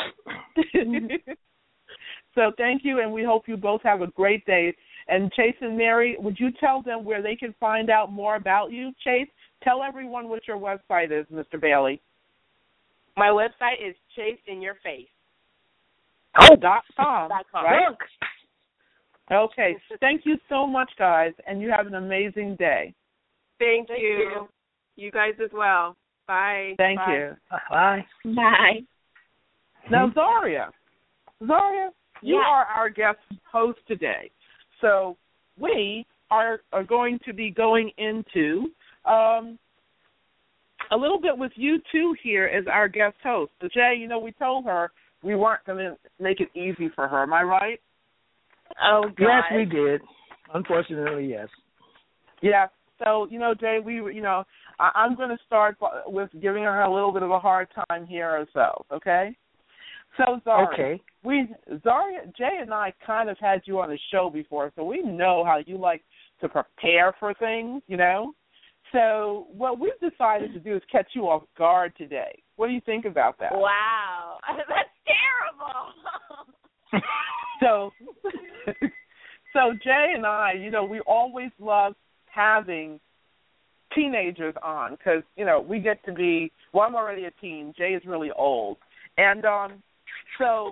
So thank you, and we hope you both have a great day. And Chase and Mary, would you tell them where they can find out more about you? Chase, tell everyone what your website is, Mister Bailey. My website is Chase in Your Face. Oh, dot com, dot com. right? Okay. Thank you so much, guys, and you have an amazing day. Thank, Thank you. you. You guys as well. Bye. Thank Bye. you. Bye. Bye. Now, Zaria, Zaria, you Yeah. are our guest host today. So we are, are going to be going into um, a little bit with you two here as our guest host. So, Jay, you know, we told her we weren't going to make it easy for her. Am I right? Oh, God. Yes, we did. Unfortunately, yes. Yeah. So, you know, Jay, we, you know, I, I'm going to start with giving her a little bit of a hard time here ourselves, okay? So, Zaria, Okay. we, Zaria, Jay and I kind of had you on the show before, so we know how you like to prepare for things, you know? So what we've decided to do is catch you off guard today. What do you think about that? Wow. That's terrible. So, so Jay and I, you know, we always love having teenagers on because, you know, we get to be, well, I'm already a teen. Jay is really old. And um, so,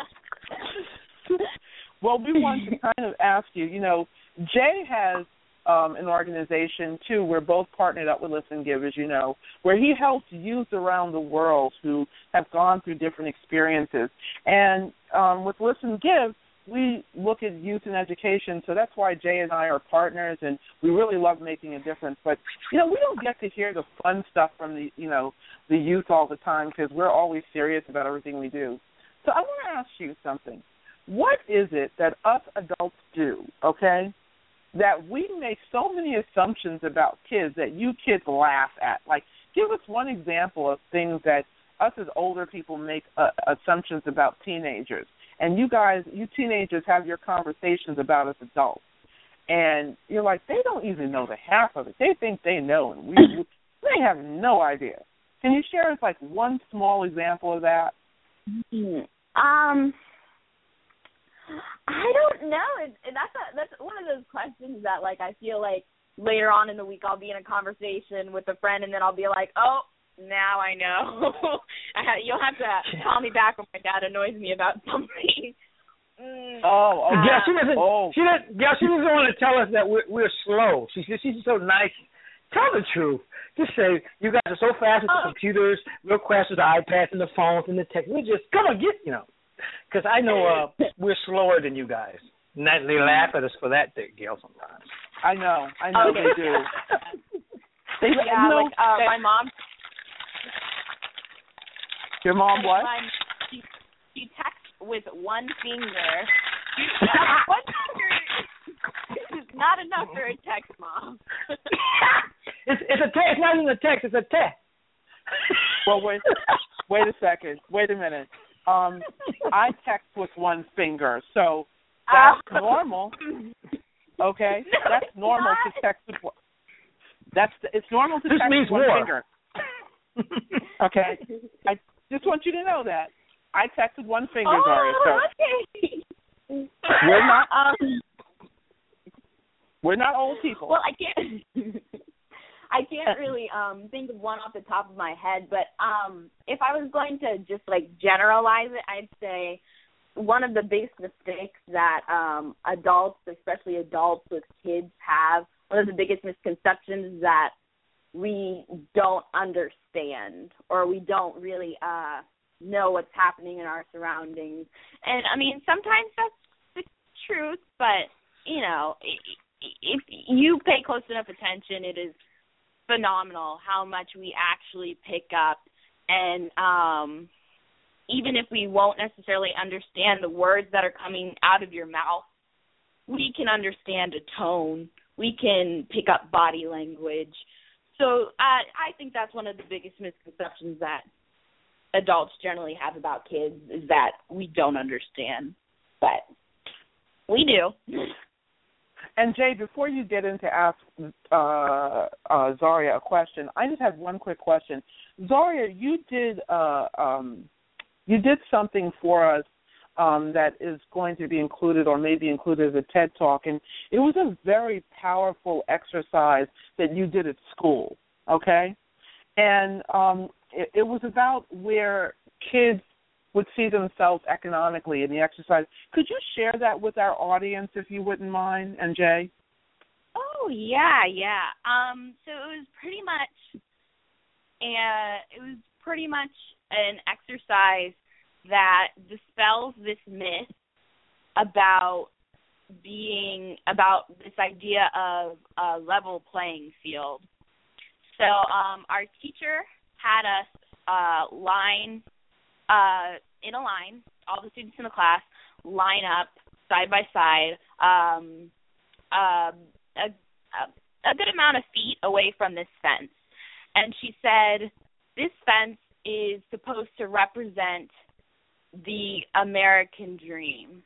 well, we want to kind of ask you, you know, Jay has um, an organization, too. We're both partnered up with Listen Give, as you know, where he helps youth around the world who have gone through different experiences. And um, with Listen Give, we look at youth and education, so that's why Jay and I are partners, and we really love making a difference. But, you know, we don't get to hear the fun stuff from the, you know, the youth all the time because we're always serious about everything we do. So I want to ask you something. What is it that us adults do, okay, that we make so many assumptions about kids that you kids laugh at? Like, give us one example of things that us as older people make uh, assumptions about teenagers. And you guys, you teenagers have your conversations about us adults. And you're like, they don't even know the half of it. They think they know, and we, we they have no idea. Can you share us, like, one small example of that? Um, I don't know. It, it, that's a, that's one of those questions that, like, I feel like later on in the week I'll be in a conversation with a friend, and then I'll be like, oh, now I know. I ha- you'll have to call me back when my dad annoys me about something. Mm. Oh, okay. Yeah, she doesn't. Oh. She doesn't. Yeah, she doesn't want to tell us that we're we're slow. She's she's so nice. Tell the truth. Just say you guys are so fast with the Oh. computers, real fast with the iPads and the phones and the tech. We just come on, get you know, because I know uh, we're slower than you guys. And that, they laugh at us for that, Gail. Sometimes. I know. I know Okay. they do. They, Yeah, you know, like uh, that- my mom. Your mom what? My, she, she texts with one finger. One finger is not enough for a text, Mom. it's it's a te- It's not even a text. It's a text. Well, wait. Wait a second. Wait a minute. Um, I text with one finger, so that's Uh, normal. Okay, No, that's it's normal not. to text with one. That's it's normal to This text means with one war. finger. Okay, I just want you to know that I text with one finger, Zaria. So Oh, okay. we're not Um, we're not old people. well, I can't. I can't really um think of one off the top of my head, but um if I was going to just like generalize it, I'd say one of the biggest mistakes that um adults, especially adults with kids, have, one of the biggest misconceptions is that we don't understand or we don't really uh know what's happening in our surroundings. And I mean, sometimes that's the truth, but you know, if you pay close enough attention, it is phenomenal how much we actually pick up. And um even if we won't necessarily understand the words that are coming out of your mouth, we can understand a tone. We can pick up body language. So I I think that's one of the biggest misconceptions that adults generally have about kids, is that we don't understand. But we do. And Jay, before you get into ask uh, uh, Zaria a question, I just have one quick question. Zaria, you did uh, um, you did something for us um, that is going to be included or maybe included as a TED Talk, and it was a very powerful exercise that you did at school. Okay, and um, it, it was about where kids would see themselves economically in the exercise. Could you share that with our audience, if you wouldn't mind, and Jay? Oh yeah, yeah. Um, so it was pretty much, and it was pretty much an exercise that dispels this myth about being about this idea of a level playing field. So um, our teacher had us uh, line. Uh, in a line, all the students in the class line up side by side, um, uh, a, a, a good amount of feet away from this fence. And she said, this fence is supposed to represent the American dream.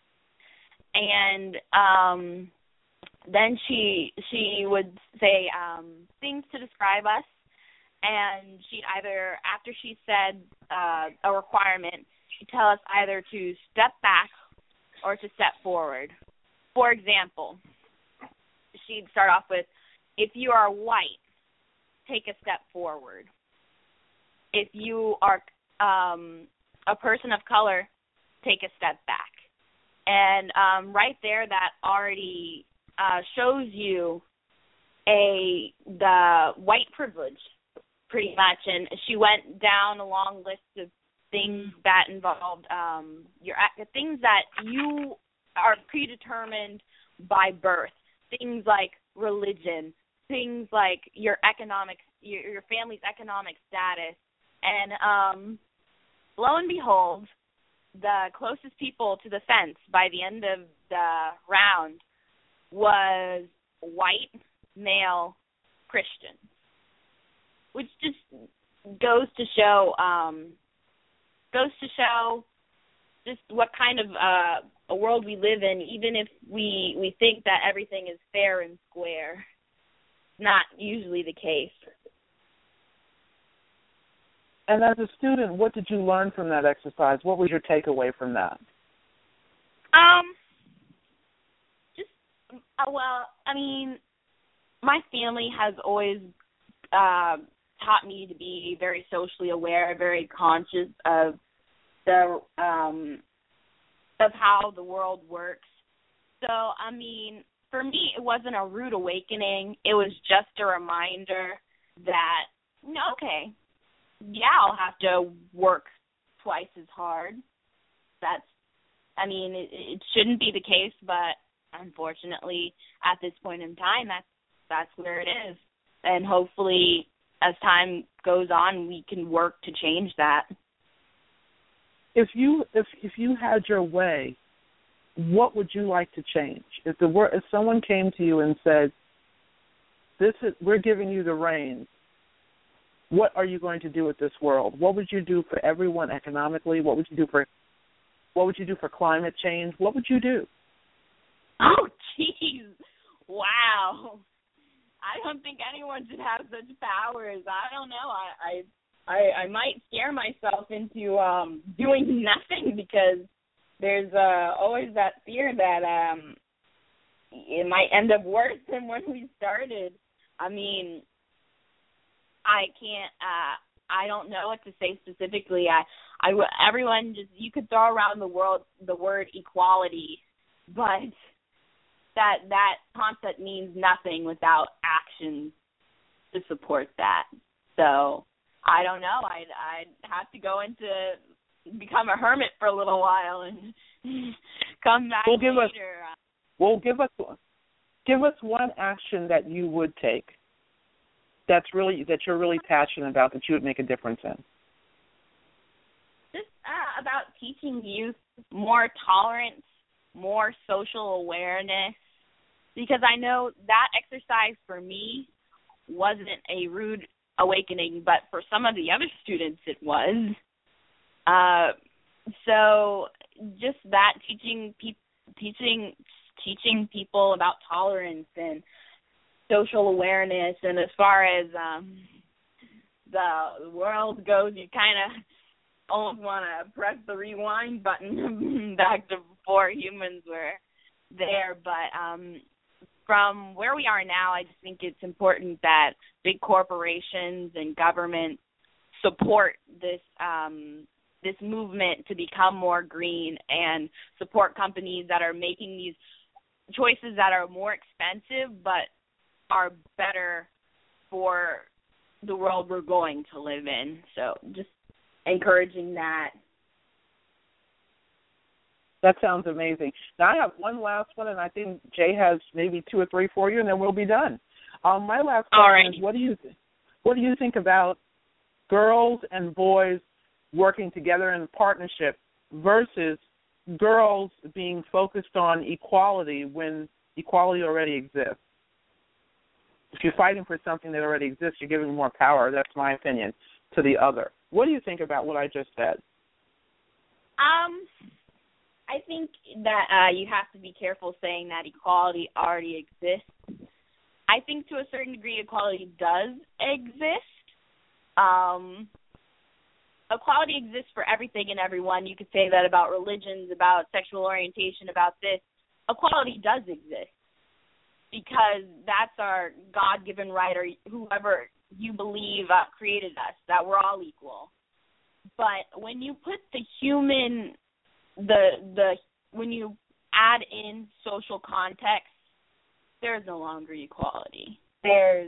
And um, then she she would say um, things to describe us. And she'd either, after she said uh, a requirement, she'd tell us either to step back or to step forward. For example, she'd start off with, if you are white, take a step forward. If you are um, a person of color, take a step back. And um, right there, that already uh, shows you a the white privilege, pretty much. And she went down a long list of things that involved um, your things that you are predetermined by birth, things like religion, things like your economic, your, your family's economic status. And um, lo and behold, the closest people to the fence by the end of the round was white, male, Christian, which just goes to show um, goes to show just what kind of uh, a world we live in. Even if we we think that everything is fair and square, not usually the case. And as a student, what did you learn from that exercise? What was your takeaway from that? Um, just uh, well, I mean, my family has always uh, taught me to be very socially aware, very conscious of the um, of how the world works. So, I mean, for me, it wasn't a rude awakening. It was just a reminder that, no, okay, yeah, I'll have to work twice as hard. That's, I mean, it, it shouldn't be the case, but unfortunately, at this point in time, that's that's where it is. And hopefully, as time goes on, we can work to change that. If you if if you had your way, what would you like to change? If the wor- if someone came to you and said, "This is we're giving you the reins," what are you going to do with this world? What would you do for everyone economically? What would you do for what would you do for climate change? What would you do? Oh, jeez. Wow. I don't think anyone should have such powers. I don't know. I I I, I might scare myself into um, doing nothing because there's uh, always that fear that um, it might end up worse than when we started. I mean, I can't. Uh, I don't know what to say specifically. I, I, everyone just you could throw around the world the word equality, but that that concept means nothing without action to support that. So I don't know. I'd I'd have to go into become a hermit for a little while and come back well, give later. Us, well, give us give us one action that you would take. That's really that you're really passionate about, that you would make a difference in. Just uh, about teaching youth more tolerance, more social awareness, because I know that exercise for me wasn't a rude awakening, but for some of the other students it was. Uh, so just that teaching people, teaching teaching people about tolerance and social awareness, and as far as um, the world goes, you kind of almost want to press the rewind button back to before humans were there. But um, from where we are now, I just think it's important that big corporations and government support this um, this movement to become more green and support companies that are making these choices that are more expensive but are better for the world we're going to live in. So just encouraging that. That sounds amazing. Now I have one last one, and I think Jay has maybe two or three for you, and then we'll be done. Um, my last question right. is, what do you th- what do you think about girls and boys working together in partnership versus girls being focused on equality when equality already exists? If you're fighting for something that already exists, you're giving more power, that's my opinion, to the other. What do you think about what I just said? Um, I think that uh, you have to be careful saying that equality already exists. I think to a certain degree equality does exist. Um, equality exists for everything and everyone. You could say that about religions, about sexual orientation, about this. Equality does exist, because that's our God-given right, or whoever you believe uh, created us, that we're all equal. But when you put the human, the the when you add in social context, there's no longer equality. There's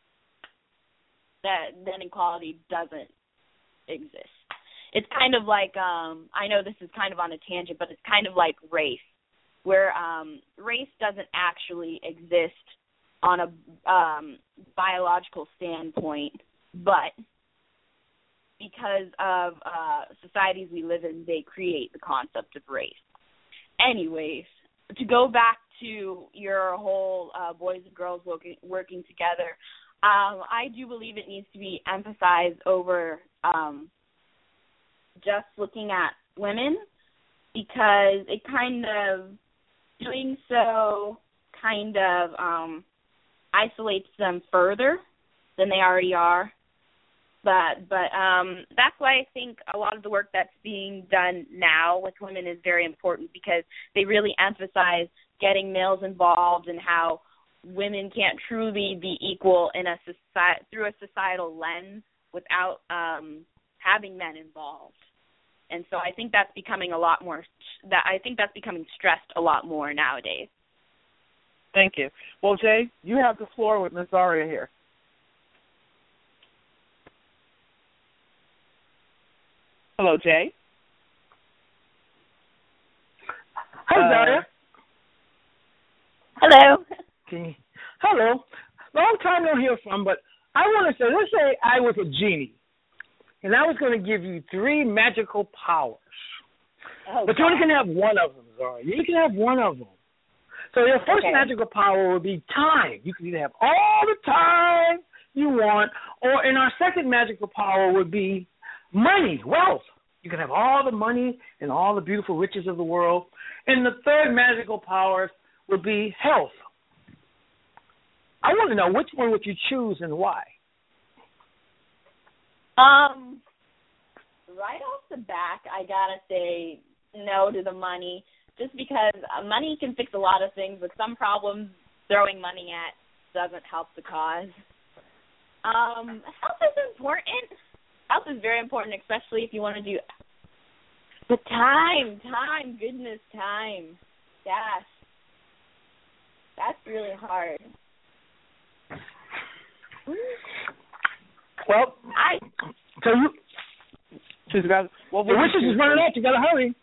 that then equality doesn't exist. It's kind of like um, I know this is kind of on a tangent, but it's kind of like race, where um, race doesn't actually exist on a um, biological standpoint, but because of uh, societies we live in, they create the concept of race. Anyways, to go back to your whole uh, boys and girls working, working together, um, I do believe it needs to be emphasized over um, just looking at women, because it kind of doing so kind of um, isolates them further than they already are. But but um, that's why I think a lot of the work that's being done now with women is very important, because they really emphasize getting males involved and how women can't truly be equal in a society through a societal lens without um, having men involved. And so I think that's becoming a lot more, that I think that's becoming stressed a lot more nowadays. Thank you. Well, Jay, you have the floor with Miz Zaria here. Hello, Jay. Hi, Zaria. Uh, Hello. Okay. Hello. Long time no hear from, but I want to say, let's say I was a genie, and I was going to give you three magical powers. Oh, but God. You only can have one of them, Zaria. You can have one of them. So your first okay. magical power would be time. You can either have all the time you want, or in our second magical power would be money, wealth. You can have all the money and all the beautiful riches of the world. And the third magical power would be health. I want to know, which one would you choose and why? Um, right off the back, I gotta say no to the money, just because money can fix a lot of things, but some problems throwing money at doesn't help the cause. Um, health is important. Health is very important, especially if you want to do the time, time, goodness, time. Gosh, that's really hard. Well, I. So you. She's got. Well, the wishes is running out. You got to hurry.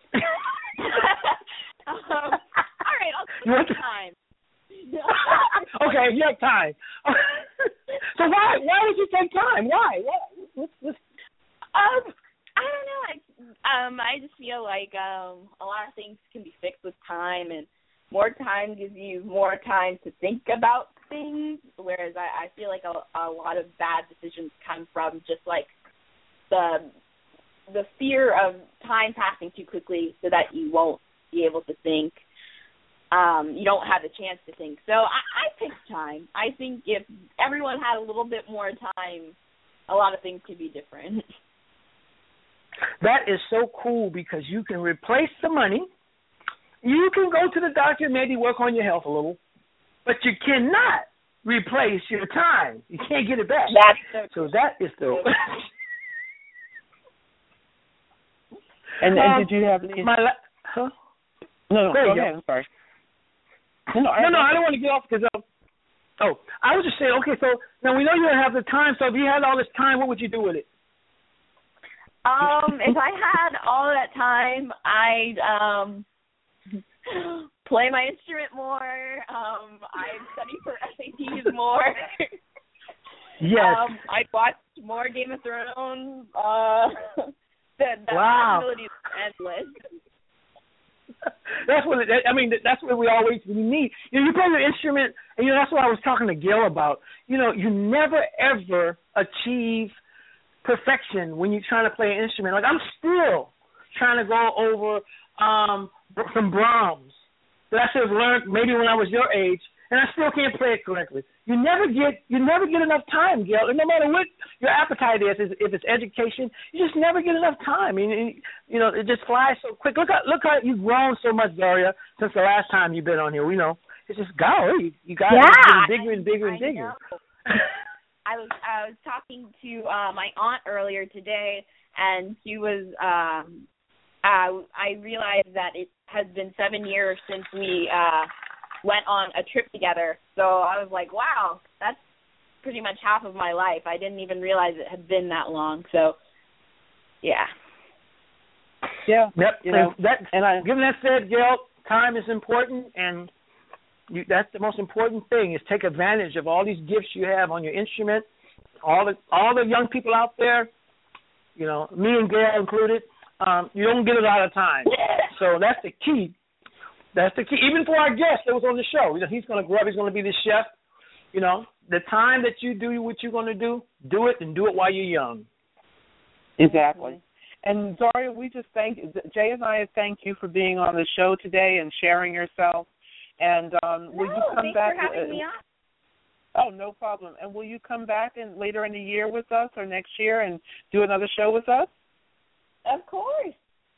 um, all right, I'll take time. Okay, you have time. So why why would you take time? Why? Why? What's, what's... Um, I don't know. I um I just feel like um a lot of things can be fixed with time, and more time gives you more time to think about things. Whereas I, I feel like a, a lot of bad decisions come from just like the the fear of time passing too quickly, so that you won't be able to think. Um, you don't have the chance to think. So I, I picked time. I think if everyone had a little bit more time, a lot of things could be different. That is so cool, because you can replace the money. You can go to the doctor and maybe work on your health a little, but you cannot replace your time. You can't get it back. That's so, so that is the... and, and did you have any... My la- huh? No, no, go, go ahead. ahead. I'm sorry. No, no, I, no, I don't want to get off because, uh, oh, I was just saying, okay, so now we know you don't have the time, so if you had all this time, what would you do with it? Um, if I had all of that time, I'd um play my instrument more. Um, I'd study for S A Ts more. Yes. Um, I'd watch more Game of Thrones. Uh, the the wow. possibilities are endless. That's what it, I mean. That's what we always we need. You know, you play your instrument, and you know that's what I was talking to Gil about. You know, you never ever achieve perfection when you're trying to play an instrument. Like I'm still trying to go over um, some Brahms that I should have learned maybe when I was your age, and I still can't play it correctly. You never get you never get enough time, Gil. And no matter what your appetite is, if it's education, you just never get enough time. I mean, you know, it just flies so quick. Look at look how you've grown so much, Zaria, since the last time you've been on here. We know it's just golly, you got yeah, getting bigger and bigger and I bigger. I was I was talking to uh, my aunt earlier today, and she was. Um, uh, I realized that it has been seven years since we uh, went on a trip together. So I was like, wow, that's pretty much half of my life. I didn't even realize it had been that long. So, yeah. Yeah. Yep. You know, and that, and I, given that said, Gail, time is important, and you, that's the most important thing, is take advantage of all these gifts you have on your instrument. All the all the young people out there, you know, me and Gail included, um, you don't get a lot of time. So that's the key. That's the key. Even for our guest that was on the show, you know, he's going to grow up. He's going to be the chef. You know, the time that you do what you're going to do, do it, and do it while you're young. Exactly. And Zaria, we just thank Jay and I thank you for being on the show today and sharing yourself. And um, will no, you come thanks back? for having uh, me on. Oh, no problem. And will you come back in, later in the year with us or next year and do another show with us? Of course.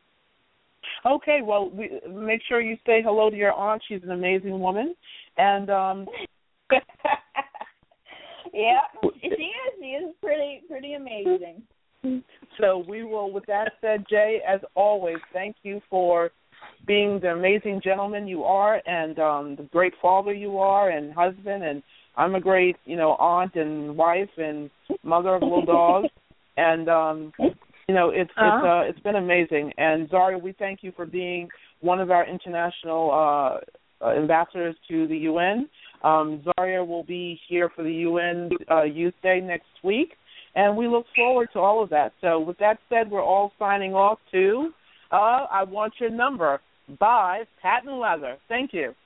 Okay, well, we, make sure you say hello to your aunt. She's an amazing woman. And um, yeah, she is. She is pretty, pretty amazing. So we will, with that said, Jay, as always, thank you for being the amazing gentleman you are and um, the great father you are and husband. And I'm a great, you know, aunt and wife and mother of little dogs. And, um, you know, it's uh-huh. it's uh, it's been amazing. And, Zaria, we thank you for being one of our international uh, ambassadors to the U N. Um, Zaria will be here for the U N uh, Youth Day next week. And we look forward to all of that. So with that said, we're all signing off to uh, I Want Your Number by Patent Leather. Thank you.